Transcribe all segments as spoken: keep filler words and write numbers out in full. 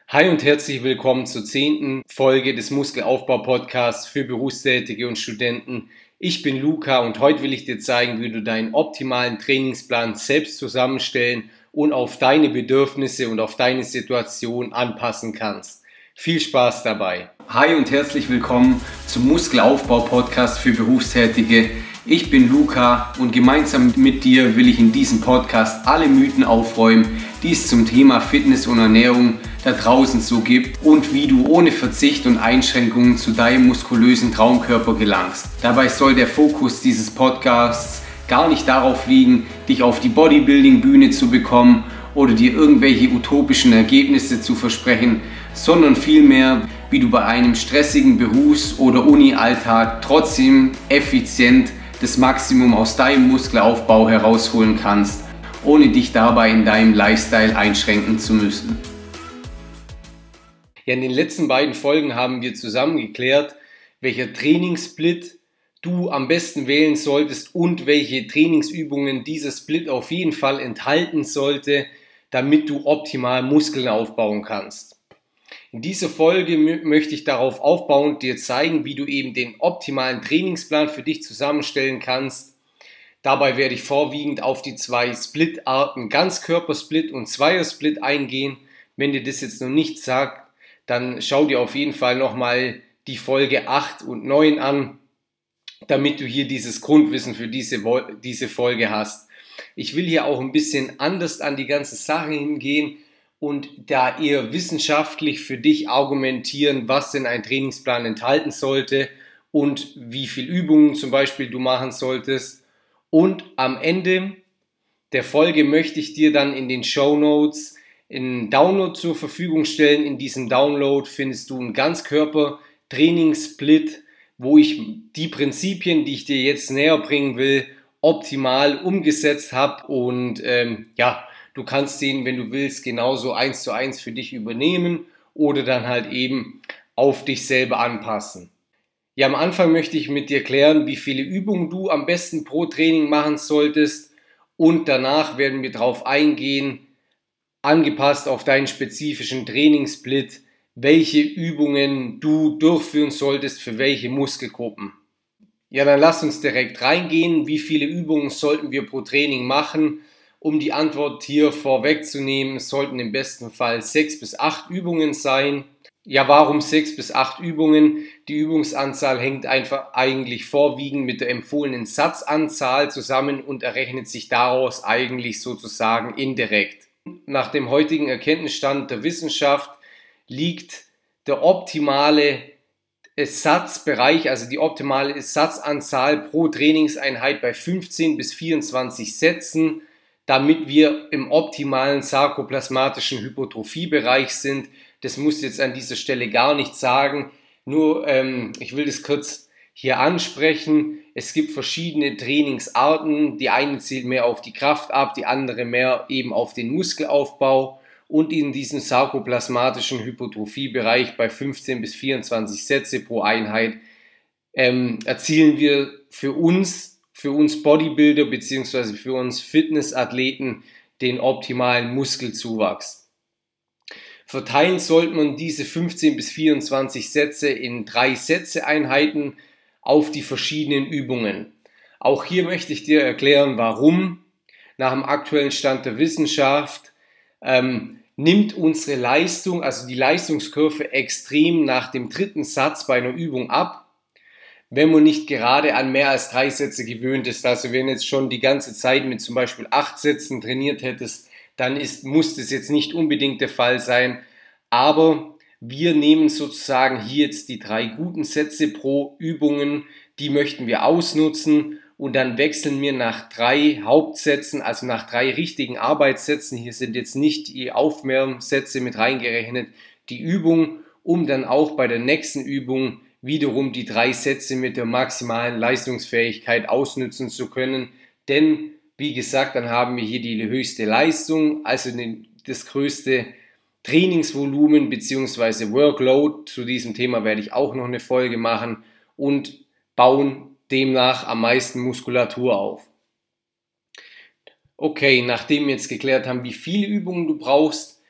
Hi und herzlich willkommen zur zehnten Folge des Muskelaufbau-Podcasts für Berufstätige und Studenten. Ich bin Luca und heute will ich dir zeigen, wie du deinen optimalen Trainingsplan selbst zusammenstellen und auf deine Bedürfnisse und auf deine Situation anpassen kannst. Viel Spaß dabei! Hi und herzlich willkommen zum Muskelaufbau-Podcast für Berufstätige. Ich bin Luca und gemeinsam mit dir will ich in diesem Podcast alle Mythen aufräumen, die es zum Thema Fitness und Ernährung da draußen so gibt und wie du ohne Verzicht und Einschränkungen zu deinem muskulösen Traumkörper gelangst. Dabei soll der Fokus dieses Podcasts gar nicht darauf liegen, dich auf die Bodybuilding-Bühne zu bekommen oder dir irgendwelche utopischen Ergebnisse zu versprechen, sondern vielmehr, wie du bei einem stressigen Berufs- oder Uni-Alltag trotzdem effizient das Maximum aus deinem Muskelaufbau herausholen kannst, ohne dich dabei in deinem Lifestyle einschränken zu müssen. Ja, in den letzten beiden Folgen haben wir zusammen geklärt, welcher Trainingssplit du am besten wählen solltest und welche Trainingsübungen dieser Split auf jeden Fall enthalten sollte, damit du optimal Muskeln aufbauen kannst. In dieser Folge m- möchte ich darauf aufbauend dir zeigen, wie du eben den optimalen Trainingsplan für dich zusammenstellen kannst. Dabei werde ich vorwiegend auf die zwei Split-Arten Ganzkörpersplit und Zweiersplit eingehen. Wenn dir das jetzt noch nicht sagt, dann schau dir auf jeden Fall nochmal die Folge acht und neun an, damit du hier dieses Grundwissen für diese, diese Folge hast. Ich will hier auch ein bisschen anders an die ganze Sache hingehen und da eher wissenschaftlich für dich argumentieren, was denn ein Trainingsplan enthalten sollte und wie viel Übungen zum Beispiel du machen solltest. Und am Ende der Folge möchte ich dir dann in den Shownotes einen Download zur Verfügung stellen. In diesem Download findest du einen Ganzkörper-Trainingssplit, wo ich die Prinzipien, die ich dir jetzt näher bringen will, optimal umgesetzt habe. Und ähm, ja, du kannst den, wenn du willst, genauso eins zu eins für dich übernehmen oder dann halt eben auf dich selber anpassen. Ja, am Anfang möchte ich mit dir klären, wie viele Übungen du am besten pro Training machen solltest und danach werden wir darauf eingehen, angepasst auf deinen spezifischen Trainingssplit, welche Übungen du durchführen solltest für welche Muskelgruppen. Ja, dann lass uns direkt reingehen. Wie viele Übungen sollten wir pro Training machen? Um die Antwort hier vorwegzunehmen, es sollten im besten Fall sechs bis acht Übungen sein. Ja, warum sechs bis acht Übungen? Die Übungsanzahl hängt einfach eigentlich vorwiegend mit der empfohlenen Satzanzahl zusammen und errechnet sich daraus eigentlich sozusagen indirekt. Nach dem heutigen Erkenntnisstand der Wissenschaft liegt der optimale Satzbereich, also die optimale Satzanzahl pro Trainingseinheit bei fünfzehn bis vierundzwanzig Sätzen, damit wir im optimalen sarkoplasmatischen Hypertrophiebereich sind. Das muss jetzt an dieser Stelle gar nichts sagen, nur ähm, ich will das kurz hier ansprechen. Es gibt verschiedene Trainingsarten, die eine zielt mehr auf die Kraft ab, die andere mehr eben auf den Muskelaufbau und in diesem sarkoplasmatischen Hypertrophiebereich bei fünfzehn bis vierundzwanzig Sätze pro Einheit ähm, erzielen wir für uns, für uns Bodybuilder bzw. für uns Fitnessathleten den optimalen Muskelzuwachs. Verteilen sollte man diese fünfzehn bis vierundzwanzig Sätze in drei Sätze-Einheiten auf die verschiedenen Übungen. Auch hier möchte ich dir erklären, warum. Nach dem aktuellen Stand der Wissenschaft ähm, nimmt unsere Leistung, also die Leistungskurve, extrem nach dem dritten Satz bei einer Übung ab, wenn man nicht gerade an mehr als drei Sätze gewöhnt ist. Also wenn jetzt schon die ganze Zeit mit zum Beispiel acht Sätzen trainiert hättest, dann ist, muss das jetzt nicht unbedingt der Fall sein. Aber wir nehmen sozusagen hier jetzt die drei guten Sätze pro Übungen, die möchten wir ausnutzen und dann wechseln wir nach drei Hauptsätzen, also nach drei richtigen Arbeitssätzen, hier sind jetzt nicht die Aufwärmsätze mit reingerechnet, die Übung, um dann auch bei der nächsten Übung wiederum die drei Sätze mit der maximalen Leistungsfähigkeit ausnutzen zu können, denn wie gesagt, dann haben wir hier die höchste Leistung, also das größte Trainingsvolumen bzw. Workload. Zu diesem Thema werde ich auch noch eine Folge machen und bauen demnach am meisten Muskulatur auf. Okay, nachdem wir jetzt geklärt haben, wie viele Übungen du brauchst,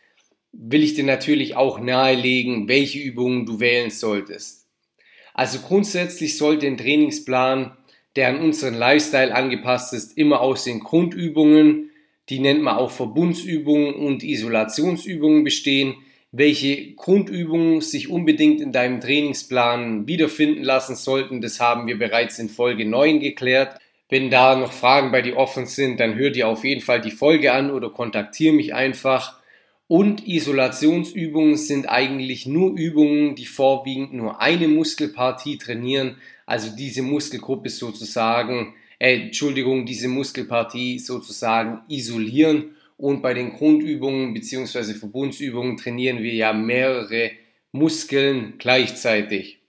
will ich dir natürlich auch nahelegen, welche Übungen du wählen solltest. Also grundsätzlich sollte ein Trainingsplan, der an unseren Lifestyle angepasst ist, immer aus den Grundübungen, die nennt man auch Verbundsübungen und Isolationsübungen bestehen. Welche Grundübungen sich unbedingt in deinem Trainingsplan wiederfinden lassen sollten, das haben wir bereits in Folge neun geklärt. Wenn da noch Fragen bei dir offen sind, dann hör dir auf jeden Fall die Folge an oder kontaktiere mich einfach. Und Isolationsübungen sind eigentlich nur Übungen, die vorwiegend nur eine Muskelpartie trainieren, also diese Muskelgruppe sozusagen, äh, Entschuldigung, diese Muskelpartie sozusagen isolieren. Und bei den Grundübungen bzw. Verbundsübungen trainieren wir ja mehrere Muskeln gleichzeitig.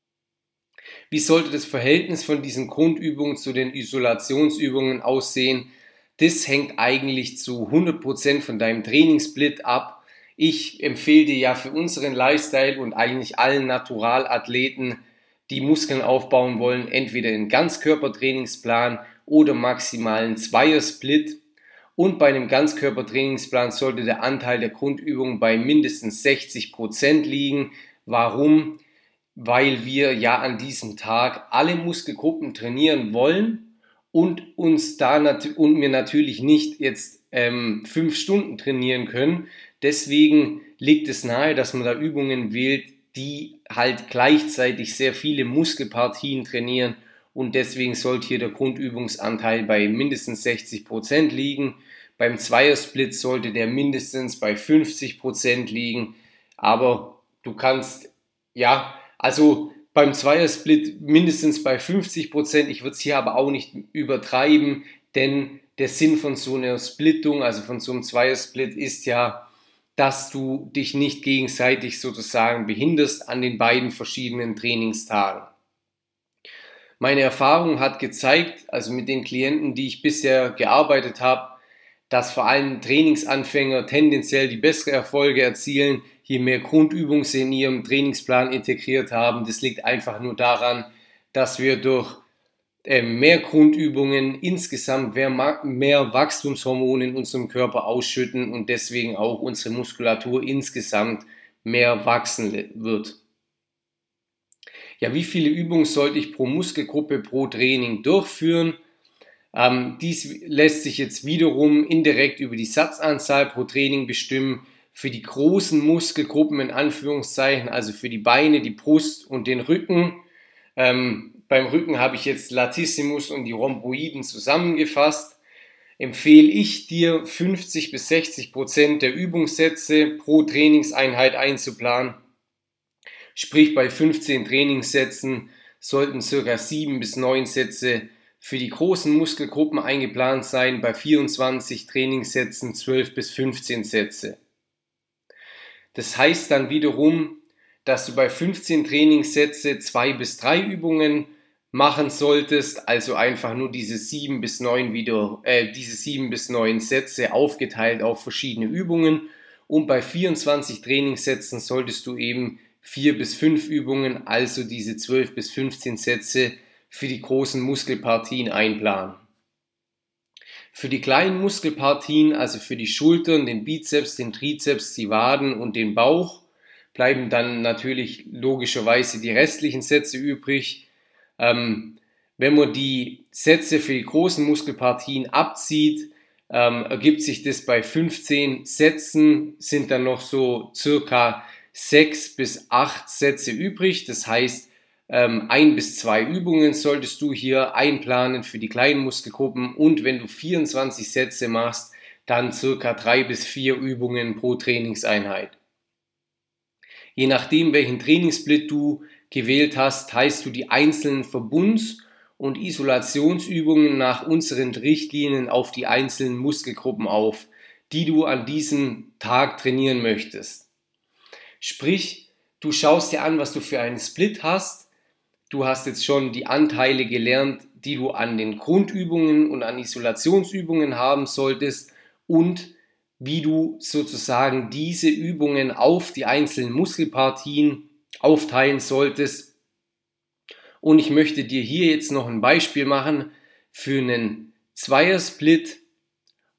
Wie sollte das Verhältnis von diesen Grundübungen zu den Isolationsübungen aussehen? Das hängt eigentlich zu hundert Prozent von deinem Trainingssplit ab. Ich empfehle dir ja für unseren Lifestyle und eigentlich allen Naturalathleten, die Muskeln aufbauen wollen, entweder einen Ganzkörpertrainingsplan oder maximalen Zweiersplit. Und bei einem Ganzkörpertrainingsplan sollte der Anteil der Grundübungen bei mindestens sechzig Prozent liegen. Warum? Weil wir ja an diesem Tag alle Muskelgruppen trainieren wollen und uns da nat- und wir natürlich nicht jetzt ähm, fünf Stunden trainieren können. Deswegen liegt es nahe, dass man da Übungen wählt, die halt gleichzeitig sehr viele Muskelpartien trainieren. Und deswegen sollte hier der Grundübungsanteil bei mindestens sechzig Prozent liegen. Beim Zweiersplit sollte der mindestens bei fünfzig Prozent liegen. Aber du kannst, ja, also beim Zweiersplit mindestens bei fünfzig Prozent. Ich würde es hier aber auch nicht übertreiben, denn der Sinn von so einer Splittung, also von so einem Zweiersplit, ist ja, dass du dich nicht gegenseitig sozusagen behinderst an den beiden verschiedenen Trainingstagen. Meine Erfahrung hat gezeigt, also mit den Klienten, die ich bisher gearbeitet habe, dass vor allem Trainingsanfänger tendenziell die besseren Erfolge erzielen, je mehr Grundübungen sie in ihrem Trainingsplan integriert haben. Das liegt einfach nur daran, dass wir durch äh, mehr Grundübungen insgesamt mehr, mehr Wachstumshormone in unserem Körper ausschütten und deswegen auch unsere Muskulatur insgesamt mehr wachsen wird. Ja, wie viele Übungen sollte ich pro Muskelgruppe pro Training durchführen? Ähm, dies lässt sich jetzt wiederum indirekt über die Satzanzahl pro Training bestimmen. Für die großen Muskelgruppen in Anführungszeichen, also für die Beine, die Brust und den Rücken. Ähm, beim Rücken habe ich jetzt Latissimus und die Rhomboiden zusammengefasst. Empfehle ich dir fünfzig bis sechzig Prozent der Übungssätze pro Trainingseinheit einzuplanen. Sprich, bei fünfzehn Trainingssätzen sollten ca. sieben bis neun Sätze für die großen Muskelgruppen eingeplant sein, bei vierundzwanzig Trainingssätzen zwölf bis fünfzehn Sätze. Das heißt dann wiederum, dass du bei fünfzehn Trainingssätze zwei bis drei Übungen machen solltest, also einfach nur diese sieben bis neun wieder, äh, diese sieben bis neun Sätze aufgeteilt auf verschiedene Übungen. Und bei vierundzwanzig Trainingssätzen solltest du eben vier bis fünf Übungen, also diese zwölf bis fünfzehn Sätze für die großen Muskelpartien einplanen. Für die kleinen Muskelpartien, also für die Schultern, den Bizeps, den Trizeps, die Waden und den Bauch, bleiben dann natürlich logischerweise die restlichen Sätze übrig. Ähm, wenn man die Sätze für die großen Muskelpartien abzieht, ähm, ergibt sich das bei fünfzehn Sätzen, sind dann noch so circa sechs bis acht Sätze übrig. Das heißt, ähm, ein bis zwei Übungen solltest du hier einplanen für die kleinen Muskelgruppen und wenn du vierundzwanzig Sätze machst, dann circa drei bis vier Übungen pro Trainingseinheit. Je nachdem, welchen Trainingssplit du gewählt hast, teilst du die einzelnen Verbunds- und Isolationsübungen nach unseren Richtlinien auf die einzelnen Muskelgruppen auf, die du an diesem Tag trainieren möchtest. Sprich, du schaust dir an, was du für einen Split hast. Du hast jetzt schon die Anteile gelernt, die du an den Grundübungen und an Isolationsübungen haben solltest und wie du sozusagen diese Übungen auf die einzelnen Muskelpartien aufteilen solltest. Und ich möchte dir hier jetzt noch ein Beispiel machen für einen Zweiersplit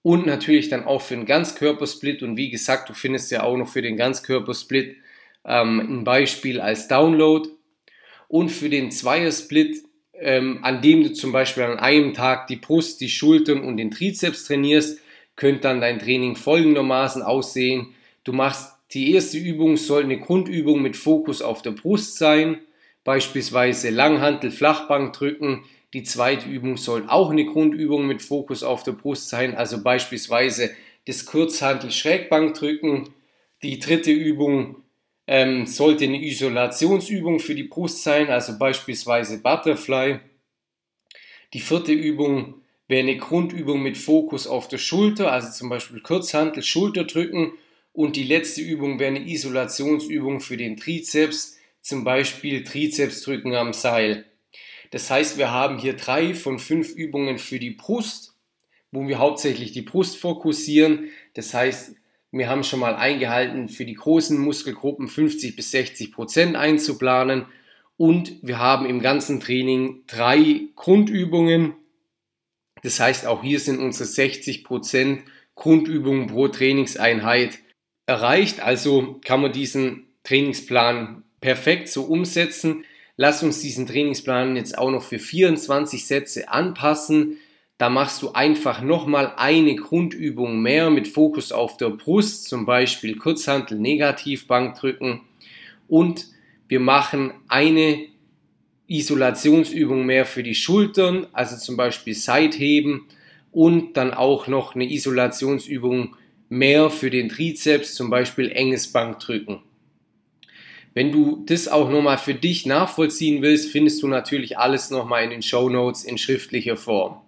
und natürlich dann auch für den Ganzkörpersplit. Und wie gesagt, du findest ja auch noch für den Ganzkörpersplit ähm, ein Beispiel als Download. Und für den Zweiersplit, ähm, an dem du zum Beispiel an einem Tag die Brust, die Schultern und den Trizeps trainierst, könnte dann dein Training folgendermaßen aussehen. Du machst die erste Übung, soll eine Grundübung mit Fokus auf der Brust sein, beispielsweise Langhantel, Flachbank drücken. Die zweite Übung soll auch eine Grundübung mit Fokus auf der Brust sein, also beispielsweise das Kurzhantel Schrägbank drücken. Die dritte Übung ähm, sollte eine Isolationsübung für die Brust sein, also beispielsweise Butterfly. Die vierte Übung wäre eine Grundübung mit Fokus auf der Schulter, also zum Beispiel Kurzhantel, Schulter drücken. Und die letzte Übung wäre eine Isolationsübung für den Trizeps, zum Beispiel Trizeps drücken am Seil. Das heißt, wir haben hier drei von fünf Übungen für die Brust, wo wir hauptsächlich die Brust fokussieren. Das heißt, wir haben schon mal eingehalten, für die großen Muskelgruppen fünfzig bis sechzig Prozent einzuplanen. Und wir haben im ganzen Training drei Grundübungen. Das heißt, auch hier sind unsere sechzig Prozent Grundübungen pro Trainingseinheit erreicht. Also kann man diesen Trainingsplan perfekt so umsetzen. Lass uns diesen Trainingsplan jetzt auch noch für vierundzwanzig Sätze anpassen. Da machst du einfach nochmal eine Grundübung mehr mit Fokus auf der Brust, zum Beispiel Kurzhantel, Negativbank drücken. Und wir machen eine Isolationsübung mehr für die Schultern, also zum Beispiel Seitheben, und dann auch noch eine Isolationsübung mehr für den Trizeps, zum Beispiel enges Bankdrücken. Wenn du das auch nochmal für dich nachvollziehen willst, findest du natürlich alles nochmal in den Shownotes in schriftlicher Form.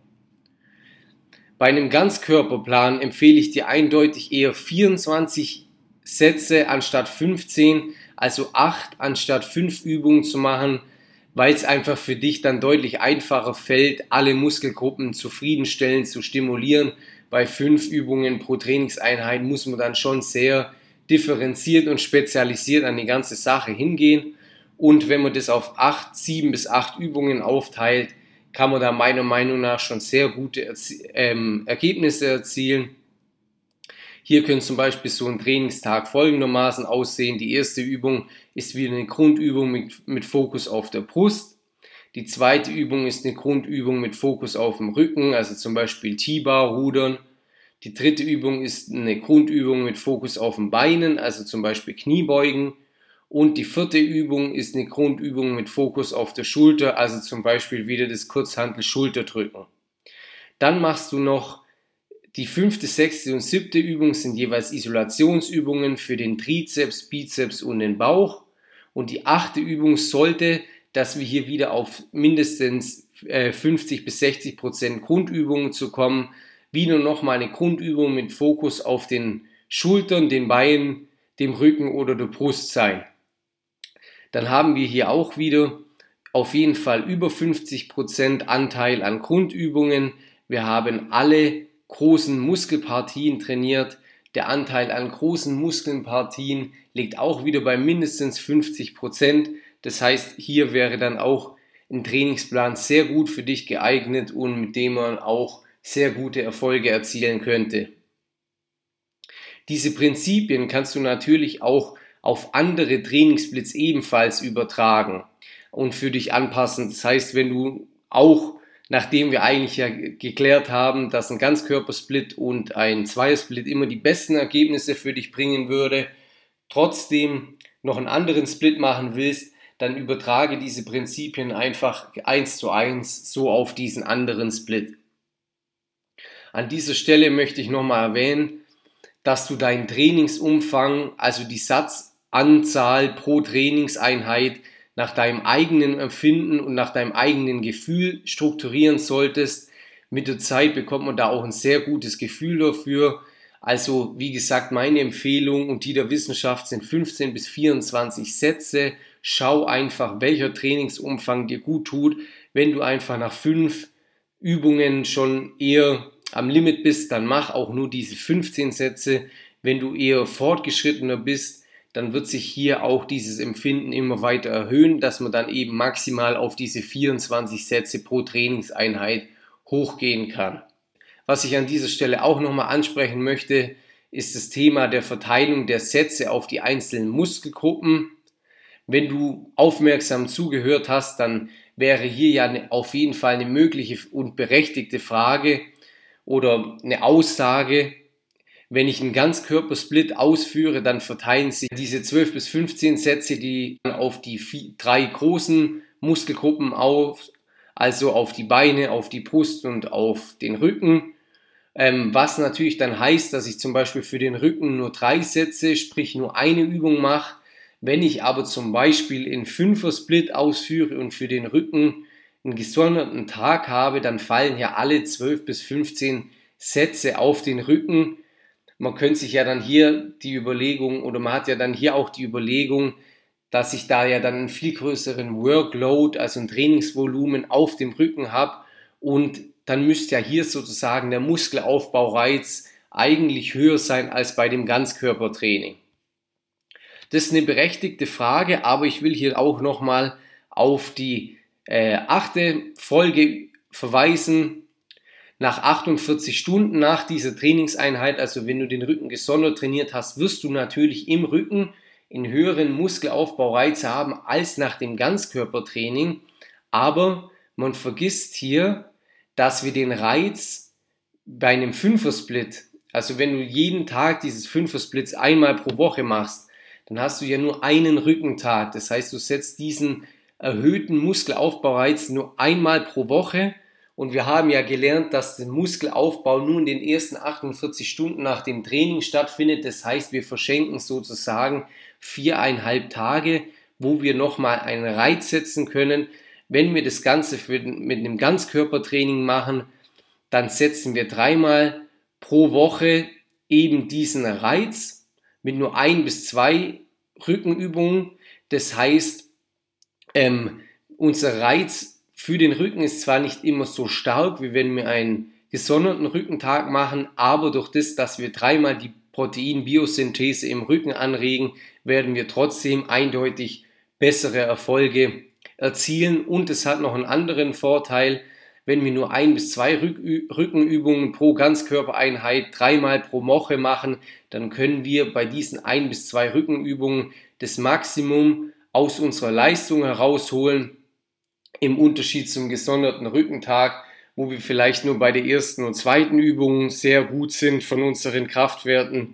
Bei einem Ganzkörperplan empfehle ich dir eindeutig eher vierundzwanzig Sätze anstatt fünfzehn, also acht anstatt fünf Übungen zu machen, weil es einfach für dich dann deutlich einfacher fällt, alle Muskelgruppen zufriedenstellend zu stimulieren. Bei fünf Übungen pro Trainingseinheit muss man dann schon sehr differenziert und spezialisiert an die ganze Sache hingehen. Und wenn man das auf acht, sieben bis acht Übungen aufteilt, kann man da meiner Meinung nach schon sehr gute Erzie- ähm, Ergebnisse erzielen. Hier können zum Beispiel so ein Trainingstag folgendermaßen aussehen. Die erste Übung ist wieder eine Grundübung mit, mit Fokus auf der Brust. Die zweite Übung ist eine Grundübung mit Fokus auf dem Rücken, also zum Beispiel T-Bar, Rudern. Die dritte Übung ist eine Grundübung mit Fokus auf den Beinen, also zum Beispiel Kniebeugen. Und die vierte Übung ist eine Grundübung mit Fokus auf der Schulter, also zum Beispiel wieder das Kurzhantel Schulterdrücken. Dann machst du noch die fünfte, sechste und siebte Übung sind jeweils Isolationsübungen für den Trizeps, Bizeps und den Bauch. Und die achte Übung sollte, dass wir hier wieder auf mindestens fünfzig bis sechzig Prozent Grundübungen zu kommen, wieder nochmal eine Grundübung mit Fokus auf den Schultern, den Beinen, dem Rücken oder der Brust sein. Dann haben wir hier auch wieder auf jeden Fall über fünfzig Prozent Anteil an Grundübungen. Wir haben alle großen Muskelpartien trainiert. Der Anteil an großen Muskelpartien liegt auch wieder bei mindestens fünfzig Prozent. Das heißt, hier wäre dann auch ein Trainingsplan sehr gut für dich geeignet und mit dem man auch sehr gute Erfolge erzielen könnte. Diese Prinzipien kannst du natürlich auch auf andere Trainingssplits ebenfalls übertragen und für dich anpassen. Das heißt, wenn du auch, nachdem wir eigentlich ja geklärt haben, dass ein Ganzkörpersplit und ein Zweiersplit immer die besten Ergebnisse für dich bringen würde, trotzdem noch einen anderen Split machen willst, dann übertrage diese Prinzipien einfach eins zu eins so auf diesen anderen Split. An dieser Stelle möchte ich nochmal erwähnen, dass du deinen Trainingsumfang, also die Satzanzahl pro Trainingseinheit, nach deinem eigenen Empfinden und nach deinem eigenen Gefühl strukturieren solltest. Mit der Zeit bekommt man da auch ein sehr gutes Gefühl dafür. Also wie gesagt, meine Empfehlung und die der Wissenschaft sind fünfzehn bis vierundzwanzig Sätze. Schau einfach, welcher Trainingsumfang dir gut tut. Wenn du einfach nach fünf Übungen schon eher am Limit bist, dann mach auch nur diese fünfzehn Sätze. Wenn du eher fortgeschrittener bist, dann wird sich hier auch dieses Empfinden immer weiter erhöhen, dass man dann eben maximal auf diese vierundzwanzig Sätze pro Trainingseinheit hochgehen kann. Was ich an dieser Stelle auch nochmal ansprechen möchte, ist das Thema der Verteilung der Sätze auf die einzelnen Muskelgruppen. Wenn du aufmerksam zugehört hast, dann wäre hier ja eine, auf jeden Fall eine mögliche und berechtigte Frage oder eine Aussage. Wenn ich einen Ganzkörpersplit ausführe, dann verteilen sich diese zwölf bis fünfzehn Sätze, die auf die vier, drei großen Muskelgruppen auf, also auf die Beine, auf die Brust und auf den Rücken. Ähm, was natürlich dann heißt, dass ich zum Beispiel für den Rücken nur drei Sätze, sprich nur eine Übung mache. Wenn ich aber zum Beispiel in Fünfer-Split ausführe und für den Rücken einen gesonderten Tag habe, dann fallen ja alle zwölf bis fünfzehn Sätze auf den Rücken. Man könnte sich ja dann hier die Überlegung, oder man hat ja dann hier auch die Überlegung, dass ich da ja dann einen viel größeren Workload, also ein Trainingsvolumen auf dem Rücken habe, und dann müsste ja hier sozusagen der Muskelaufbaureiz eigentlich höher sein als bei dem Ganzkörpertraining. Das ist eine berechtigte Frage, aber ich will hier auch nochmal auf die äh, achte Folge verweisen. Nach achtundvierzig Stunden nach dieser Trainingseinheit, also wenn du den Rücken gesondert trainiert hast, wirst du natürlich im Rücken einen höheren Muskelaufbaureiz haben als nach dem Ganzkörpertraining, aber man vergisst hier, dass wir den Reiz bei einem Fünfer-Split, also wenn du jeden Tag dieses Fünfer-Splits einmal pro Woche machst, dann hast du ja nur einen Rückentag. Das heißt, du setzt diesen erhöhten Muskelaufbaureiz nur einmal pro Woche, und wir haben ja gelernt, dass der Muskelaufbau nur in den ersten achtundvierzig Stunden nach dem Training stattfindet. Das heißt, wir verschenken sozusagen viereinhalb Tage, wo wir nochmal einen Reiz setzen können. Wenn wir das Ganze für, mit einem Ganzkörpertraining machen, dann setzen wir dreimal pro Woche eben diesen Reiz mit nur ein bis zwei Rückenübungen. Das heißt, ähm, unser Reiz für den Rücken ist zwar nicht immer so stark, wie wenn wir einen gesonderten Rückentag machen, aber durch das, dass wir dreimal die Proteinbiosynthese im Rücken anregen, werden wir trotzdem eindeutig bessere Erfolge erzielen. Und es hat noch einen anderen Vorteil: Wenn wir nur ein bis zwei Rückenübungen pro Ganzkörpereinheit dreimal pro Woche machen, dann können wir bei diesen ein bis zwei Rückenübungen das Maximum aus unserer Leistung herausholen, im Unterschied zum gesonderten Rückentag, wo wir vielleicht nur bei der ersten und zweiten Übung sehr gut sind von unseren Kraftwerten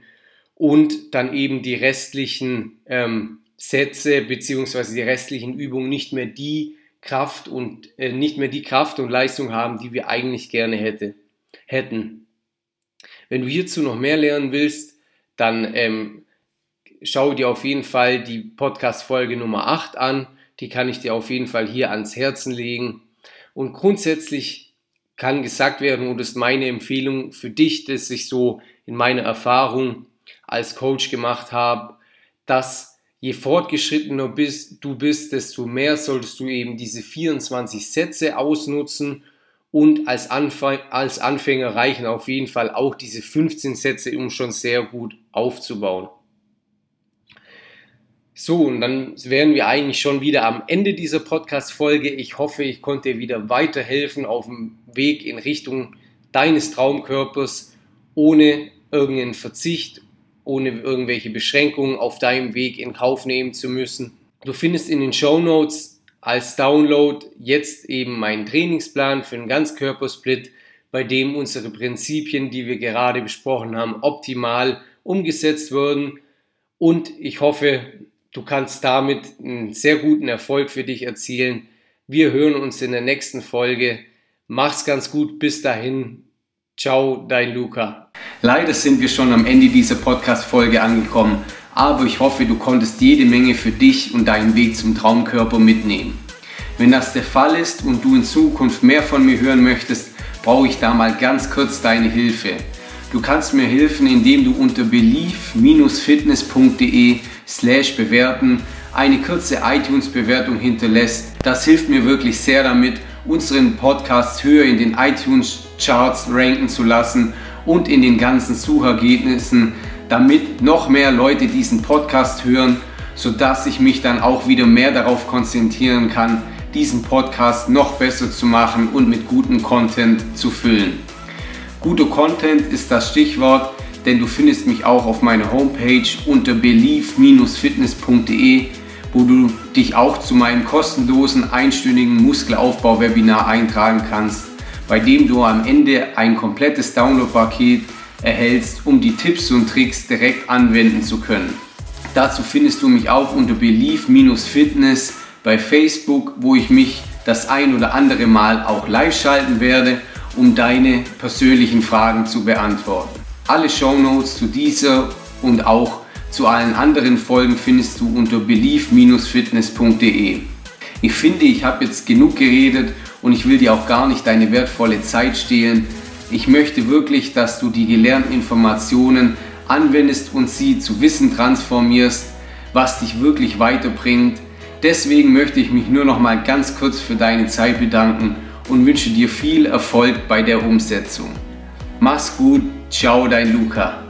und dann eben die restlichen ähm, Sätze bzw. die restlichen Übungen nicht mehr die Kraft und äh, nicht mehr die Kraft und Leistung haben, die wir eigentlich gerne hätte, hätten. Wenn du hierzu noch mehr lernen willst, dann ähm, schau dir auf jeden Fall die Podcast-Folge Nummer acht an. Die kann ich dir auf jeden Fall hier ans Herzen legen. Und grundsätzlich kann gesagt werden, und das ist meine Empfehlung für dich, dass ich so in meiner Erfahrung als Coach gemacht habe, dass je fortgeschrittener bist, du bist, desto mehr solltest du eben diese vierundzwanzig Sätze ausnutzen, und als, Anfang, als Anfänger reichen auf jeden Fall auch diese fünfzehn Sätze, um schon sehr gut aufzubauen. So, und dann wären wir eigentlich schon wieder am Ende dieser Podcast-Folge. Ich hoffe, ich konnte dir wieder weiterhelfen auf dem Weg in Richtung deines Traumkörpers, ohne irgendeinen Verzicht, ohne irgendwelche Beschränkungen auf deinem Weg in Kauf nehmen zu müssen. Du findest in den Shownotes als Download jetzt eben meinen Trainingsplan für einen Ganzkörpersplit, bei dem unsere Prinzipien, die wir gerade besprochen haben, optimal umgesetzt wurden. Und ich hoffe, du kannst damit einen sehr guten Erfolg für dich erzielen. Wir hören uns in der nächsten Folge. Mach's ganz gut. Bis dahin. Ciao, dein Luca. Leider sind wir schon am Ende dieser Podcast-Folge angekommen, aber ich hoffe, du konntest jede Menge für dich und deinen Weg zum Traumkörper mitnehmen. Wenn das der Fall ist und du in Zukunft mehr von mir hören möchtest, brauche ich da mal ganz kurz deine Hilfe. Du kannst mir helfen, indem du unter belief-fitness punkt de slash bewerten eine kurze iTunes-Bewertung hinterlässt. Das hilft mir wirklich sehr damit, unseren Podcast höher in den iTunes-Charts ranken zu lassen und in den ganzen Suchergebnissen, damit noch mehr Leute diesen Podcast hören, sodass ich mich dann auch wieder mehr darauf konzentrieren kann, diesen Podcast noch besser zu machen und mit gutem Content zu füllen. Guter Content ist das Stichwort, denn du findest mich auch auf meiner Homepage unter believe Bindestrich fitness punkt de, wo du dich auch zu meinem kostenlosen einstündigen Muskelaufbau-Webinar eintragen kannst, bei dem du am Ende ein komplettes Download-Paket erhältst, um die Tipps und Tricks direkt anwenden zu können. Dazu findest du mich auch unter believe Bindestrich fitness bei Facebook, wo ich mich das ein oder andere Mal auch live schalten werde, um deine persönlichen Fragen zu beantworten. Alle Shownotes zu dieser und auch zu allen anderen Folgen findest du unter believe Bindestrich fitness punkt de. Ich finde, ich habe jetzt genug geredet und ich will dir auch gar nicht deine wertvolle Zeit stehlen. Ich möchte wirklich, dass du die gelernten Informationen anwendest und sie zu Wissen transformierst, was dich wirklich weiterbringt. Deswegen möchte ich mich nur noch mal ganz kurz für deine Zeit bedanken und wünsche dir viel Erfolg bei der Umsetzung. Mach's gut, ciao, dein Luca.